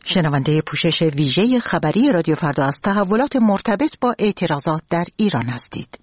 شنونده پوشش ویژه خبری رادیو فردا از تحولات مرتبط با اعتراضات در ایران هستید.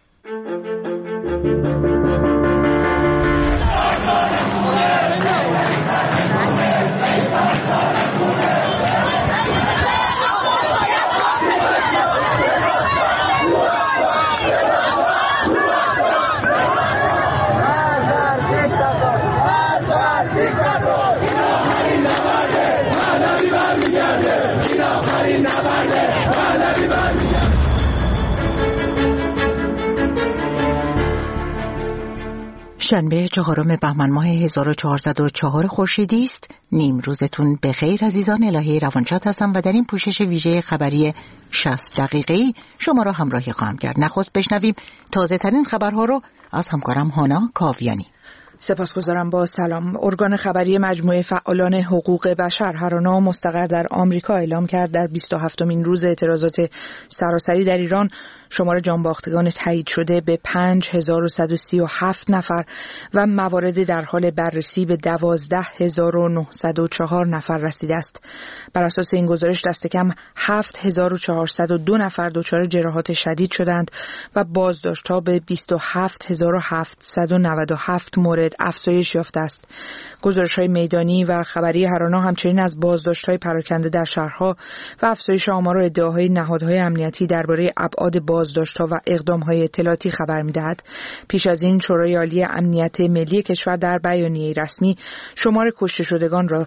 شنبه 4 بهمن ماه 1404 خورشیدی است. نیم روزتون بخیر عزیزان. الهی روانشاد هستم و در این پوشش ویژه خبری 60 دقیقه‌ای شما را همراهی خواهم کرد. نخست بشنویم تازه ترین خبرها رو از همکارم هانا کاویانی. سپاسگزارم. با سلام. ارگان خبری مجموعه فعالان حقوق بشر هرانا مستقر در آمریکا اعلام کرد در 27مین روز اعتراضات سراسری در ایران شمار جانباختگان تایید شده به 5137 نفر و موارد در حال بررسی به 12904 نفر رسیده است. بر اساس این گزارش دست کم 7402 نفر دچار جراحات شدید شدند و بازداشت‌ها به 27797 مورد افزایش یافته است. گزارش‌های میدانی و خبری هرانا همچنین از بازداشت‌های پراکنده در شهرها و افزایش آمار و ادعاهای نهادهای امنیتی درباره ابعاد بازداشت‌ها و اقدام‌های اطلاعاتی خبر می‌دهد. پیش از این شورای عالی امنیت ملی کشور در بیانیه رسمی شمار کشته شدگان را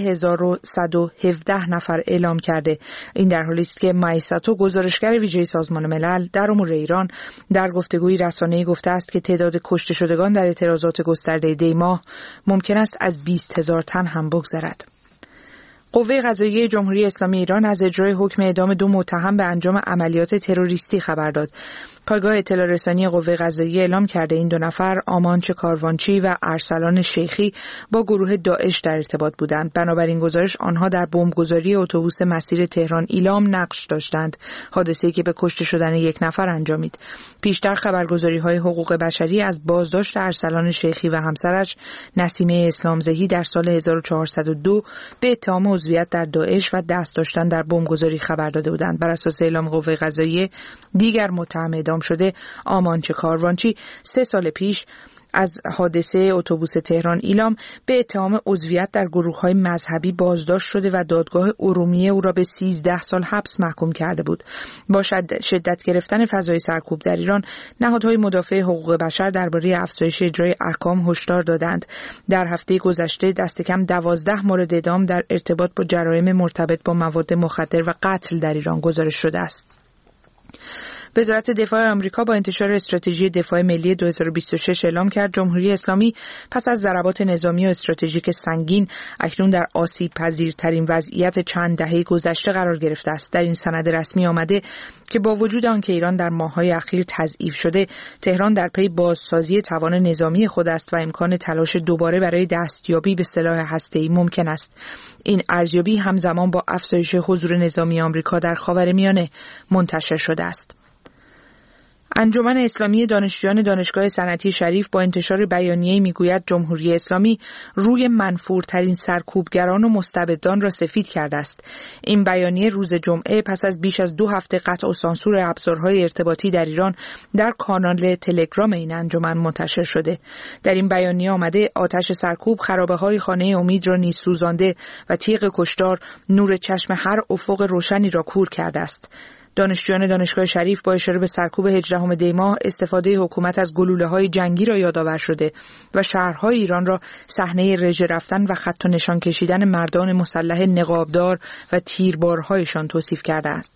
3117 نفر اعلام کرده. این در حالی است که مایساتو گزارشگر ویژه سازمان ملل در امور ایران در گفتگوی رسانه‌ای گفته است که تعداد کشته شدگان در اعتراضات گسترده دی ماه ممکن است از 20,000 تن هم بگذرد. قوه قضاییه جمهوری اسلامی ایران از اجرای حکم اعدام 2 متهم به انجام عملیات تروریستی خبر داد. پایگاه اطلاع رسانی قوه قضاییه اعلام کرده این 2 نفر آمانچ کاروانچی و ارسلان شیخی با گروه داعش در ارتباط بودند. بنابراین گزارش آنها در بمبگذاری اتوبوس مسیر تهران ایلام نقش داشتند، حادثه‌ای که به کشته شدن 1 نفر انجامید. پیشتر خبرگزاری‌های حقوق بشری از بازداشت ارسلان شیخی و همسرش نسیمه اسلامزهی در سال 1402 به اتهام عضویت در داعش و دست داشتن در بمبگذاری خبر داده بودند. بر اساس اعلام قوه قضاییه دیگر متهم اعدام شده آمانچ کاروانچی 3 سال پیش از حادثه اتوبوس تهران ایلام به اتهام عضویت در گروه‌های مذهبی بازداشت شده و دادگاه ارومیه او را به 13 سال حبس محکوم کرده بود. با شدت گرفتن فضای سرکوب در ایران، نهادهای مدافع حقوق بشر درباره افزایش اجرای احکام هشدار دادند. در هفته گذشته دست کم 12 مورد اعدام در ارتباط با جرایم مرتبط با مواد مخدر و قتل در ایران گزارش شده است. وزارت دفاع آمریکا با انتشار استراتژی دفاع ملی 2026 اعلام کرد جمهوری اسلامی پس از ضربات نظامی و استراتژیک سنگین اکنون در آسیب پذیرترین وضعیت چند دهه گذشته قرار گرفته است. در این سند رسمی آمده که با وجود آنکه ایران در ماه‌های اخیر تضعیف شده، تهران در پی بازسازی توان نظامی خود است و امکان تلاش دوباره برای دستیابی به سلاح هسته‌ای ممکن است. این ارزیابی همزمان با افزایش حضور نظامی آمریکا در خاورمیانه منتشر شده است. انجمن اسلامی دانشجویان دانشگاه صنعتی شریف با انتشار بیانیه‌ای میگوید جمهوری اسلامی روی منفورترین سرکوبگران و مستبدان را سفید کرده است. این بیانیه روز جمعه پس از بیش از 2 هفته قطع و سانسور ابزارهای ارتباطی در ایران در کانال تلگرام این انجمن منتشر شده. در این بیانیه آمده آتش سرکوب خرابه‌های خانه امید را نیز سوزانده و تیغ کشتار نور چشم هر افق روشنی را کور کرده است. دانشجویان دانشگاه شریف با اشاره به سرکوب 18 دی ماه استفاده حکومت از گلوله‌های جنگی را یادآور شده و شهرهای ایران را صحنه رژه رفتن و خط و نشان کشیدن مردان مسلح نقابدار و تیربارهایشان توصیف کرده است.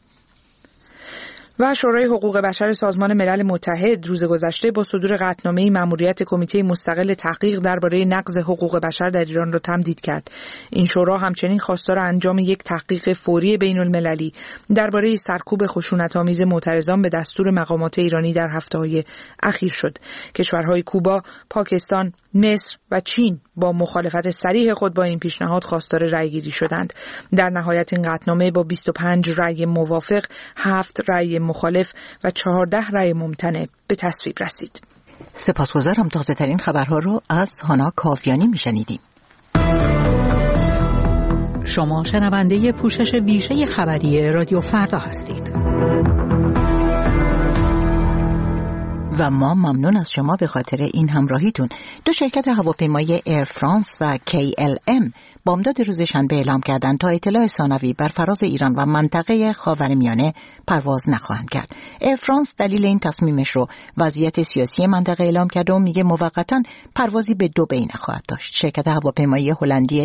و شورای حقوق بشر سازمان ملل متحد روز گذشته با صدور قطعنامه‌ای مأموریت کمیته مستقل تحقیق درباره نقض حقوق بشر در ایران را تمدید کرد. این شورا همچنین خواستار انجام یک تحقیق فوری بین‌المللی درباره سرکوب خشونت‌آمیز معترضان به دستور مقامات ایرانی در هفته‌های اخیر شد. کشورهای کوبا، پاکستان، مصر و چین با مخالفت صریح خود با این پیشنهاد خواستار رأی‌گیری شدند. در نهایت این قطعنامه با 25 رأی موافق، 7 رأی مخالف و 14 رأی ممتنع به تصویب رسید. سپاسگزارم. تازه ترین خبرها رو از هانا کاویانی میشنیدیم. شما شنونده پوشش ویژه خبری رادیو فردا هستید. و ما ممنون از شما به خاطر این همراهیتون. دو شرکت هواپیمایی ایر فرانس و KLM بامداد روز شنبه اعلام کردند تا اطلاع ثانوی بر فراز ایران و منطقه خاورمیانه پرواز نخواهند کرد. ایر فرانس دلیل این تصمیمش رو وضعیت سیاسی منطقه اعلام کرده و میگه موقتاً پروازی به دبی نخواهد داشت. شرکت هواپیمایی هلندی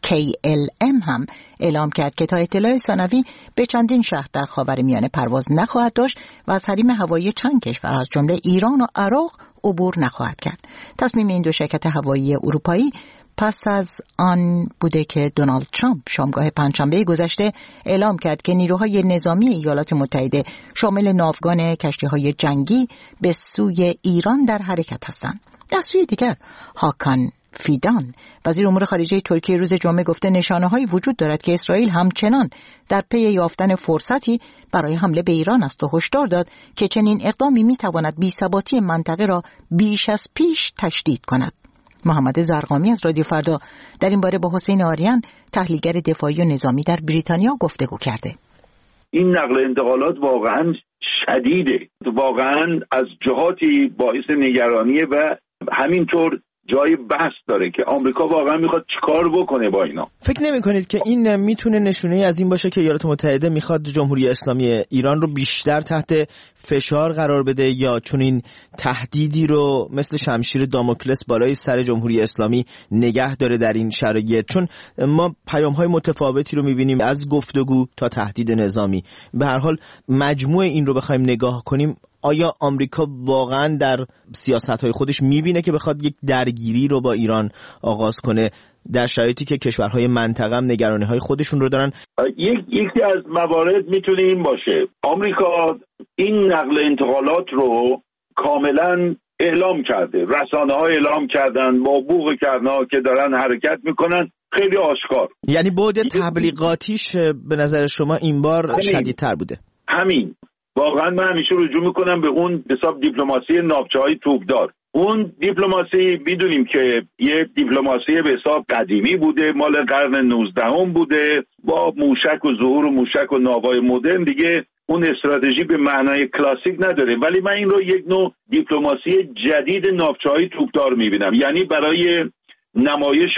KLM هم اعلام کرد که تا اطلاع ثانوی به چندین شهر در خاورمیانه پرواز نخواهد داشت و از حریم هوایی چند کشور از جمله ایران و عراق عبور نخواهد کرد. تصمیم این دو شرکت هوایی اروپایی پس از آن بوده که دونالد ترامپ شامگاه پنجشنبه گذشته اعلام کرد که نیروهای نظامی ایالات متحده شامل ناوگان کشتی‌های جنگی به سوی ایران در حرکت هستند. از سوی دیگر هاکان فیدان وزیر امور خارجه ترکیه روز جمعه گفته نشانه‌هایی وجود دارد که اسرائیل همچنان در پی یافتن فرصتی برای حمله به ایران است و هشدار داد که چنین اقدامی می‌تواند بی‌ثباتی منطقه را بیش از پیش تشدید کند. محمد زرقامی از رادیو فردا در این باره با حسین آریان تحلیلگر دفاعی و نظامی در بریتانیا گفتگو کرده. این نقل انتقالات واقعا شدیده، واقعا از جهاتی باعث نگرانیه و همینطور جای بحث داره که آمریکا واقعا میخواد چیکار بکنه با اینا. فکر نمی کنید که این میتونه نشونه از این باشه که ایالات متحده میخواد جمهوری اسلامی ایران رو بیشتر تحت فشار قرار بده یا چون این تهدیدی رو مثل شمشیر داموکلس بالای سر جمهوری اسلامی نگه داره در این شرایط؟ چون ما پیام‌های متفاوتی رو میبینیم از گفتگو تا تهدید نظامی. به هر حال مجموع این رو بخوایم نگاه کنیم، آیا آمریکا واقعا در سیاست‌های خودش می‌بینه که بخواد یک درگیری رو با ایران آغاز کنه در شرایطی که کشورهای منطقه هم نگرانی‌های خودشون رو دارن؟ یکی از موارد میتونه این باشه. آمریکا این نقل انتقالات رو کاملا اعلام کرده، رسانه‌ها اعلام کردن، با بوق کرنا که دارن حرکت میکنن، خیلی آشکار. یعنی بعد تبلیغاتیش به نظر شما این بار شدیدتر بوده؟ همین. واقعا من همیشه رجوع میکنم به اون حساب دیپلماسی ناوچه‌های توپدار. اون دیپلماسی میدونیم که یه دیپلماسی به حساب قدیمی بوده، مال قرن 19 بوده، با موشک و ظهور و موشک و ناوای مدرن دیگه اون استراتژی به معنای کلاسیک نداره. ولی من این رو یک نوع دیپلماسی جدید ناوچه‌های توپدار میبینم، یعنی برای نمایش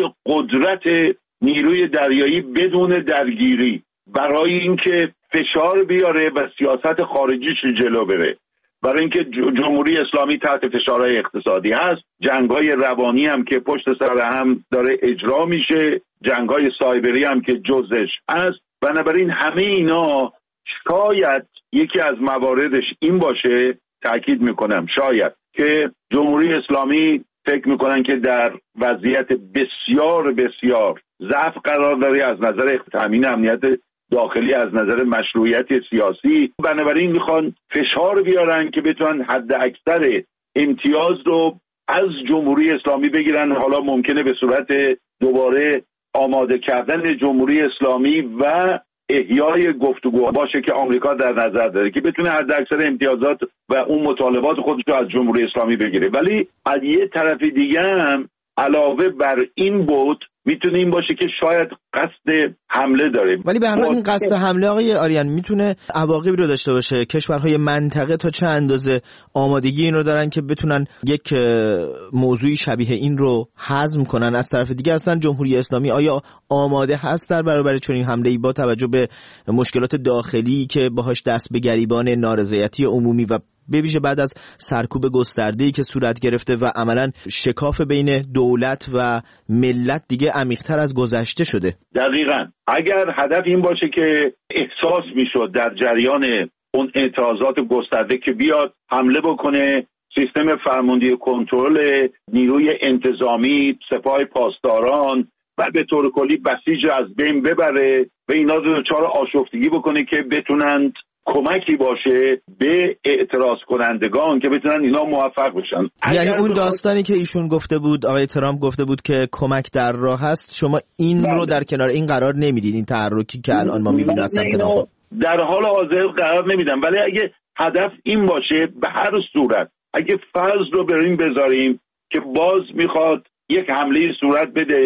قدرت نیروی دریایی بدون درگیری، برای اینکه فشار بیاره و سیاست خارجیش جلو بره، برای اینکه جمهوری اسلامی تحت فشارهای اقتصادی هست، جنگ‌های روانی هم که پشت سر هم داره اجرا میشه، جنگ‌های سایبری هم که جزش هست. بنابراین همه اینا شاید یکی از مواردش این باشه، تأکید میکنم شاید، که جمهوری اسلامی فکر میکنن که در وضعیت بسیار بسیار ضعف قرار داره از نظر تامین امنیت داخلی، از نظر مشروعیت سیاسی. بنابراین میخوان فشار بیارن که بتونن حد اکثر امتیاز رو از جمهوری اسلامی بگیرن. حالا ممکنه به صورت دوباره آماده کردن جمهوری اسلامی و احیای گفتگو باشه که آمریکا در نظر داره که بتونه حد اکثر امتیازات و اون مطالبات خودش رو از جمهوری اسلامی بگیره. ولی از یه طرف دیگه هم علاوه بر این بود میتونه این باشه که شاید قصد حمله داره. ولی به هر حال این قصد حمله آقای آریان میتونه عواقبی رو داشته باشه. کشورهای منطقه تا چه اندازه آمادگی این رو دارن که بتونن یک موضوعی شبیه این رو هضم کنن؟ از طرف دیگه اصلا جمهوری اسلامی آیا آماده هست در برابر چنین حمله‌ای با توجه به مشکلات داخلی که باهاش دست به گریبان نارضایتی عمومی و به ویژه بعد از سرکوب گسترده‌ای که صورت گرفته و عملاً شکاف بین دولت و ملت دیگه عمیق‌تر از گذشته شده؟ دقیقاً. اگر هدف این باشه که احساس میشد در جریان اون اعتراضات گسترده که بیاد حمله بکنه، سیستم فرماندهی کنترل نیروی انتظامی، سپاه پاسداران و به طور کلی بسیج از بین ببره و اینا رو دچار آشفتگی بکنه که بتونن کمکی باشه به اعتراض کنندگان که بتونن اینا موفق بشن. یعنی اون داستانی که ایشون گفته بود، آقای ترامپ گفته بود که کمک در راه هست، شما این رو در کنار این قرار نمیدید؟ این تحرکی که الان ما میبینیم از سمت ناخب در حال حاضر قرار نمیدم. ولی اگه هدف این باشه، به هر صورت اگه فرض رو بریم بذاریم که باز میخواد یک حمله صورت بده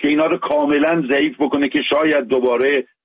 که اینا رو کاملا ضعیف بکنه که شاید دوباره